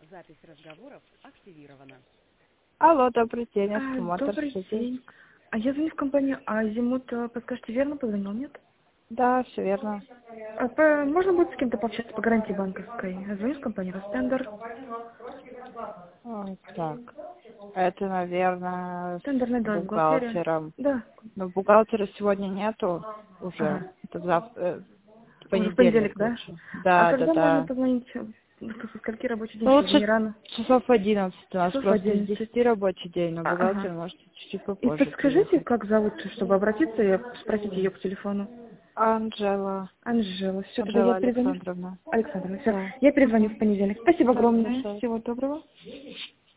Запись разговоров активирована. Алло, добрый день, Автомотор. Добрый день. А я звоню в компанию Азимут. Подскажите, верно позвонил, нет? Да, все верно. Можно будет с кем-то пообщаться по гарантии банковской? Я звоню в компанию Ростендер. Так, это, наверное, Тендерный с долг, бухгалтерия. бухгалтером. Да. Но бухгалтера сегодня нету уже. Ага. Это завтра, в Уже в понедельник, понедельник да? лучше. А Да, да, когда можно да. позвонить? Со скольки рабочий день, Ну, чтобы лучше не рано? часов 11. У нас Часов просто с 11. 10 рабочий день, но Ага. бухгалтер может чуть-чуть И попозже подскажите, приехать. как зовут, чтобы обратиться и спросить ее по телефону? Анжела. Анжела. Все, тогда я Анжела перезвоню. Александровна. Александровна, все. Да. Я перезвоню в понедельник. Спасибо огромное. Хорошо. Всего доброго.